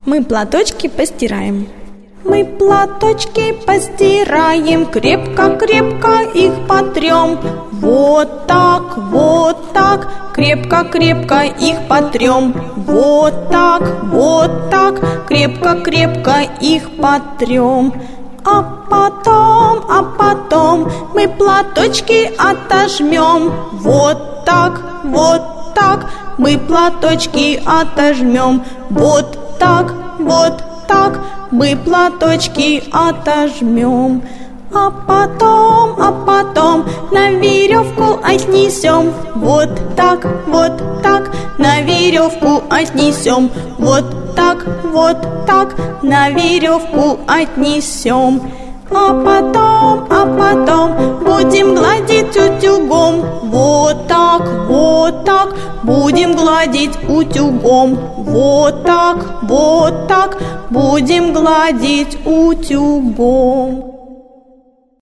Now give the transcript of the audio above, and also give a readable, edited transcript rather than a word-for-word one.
Мы платочки постираем. Мы платочки постираем, крепко-крепко их потрем. Вот так, крепко-крепко их потрем. Вот так, крепко-крепко их потрем. А потом мы платочки отожмем. Вот так, мы платочки отожмем. Вот так, мы платочки отожмем. А потом на веревку отнесем. Вот так, на веревку отнесем. Вот так, на веревку отнесем. А потом будем гладить утюгом. Вот так, будем гладить утюгом. Вот так, будем гладить утюгом.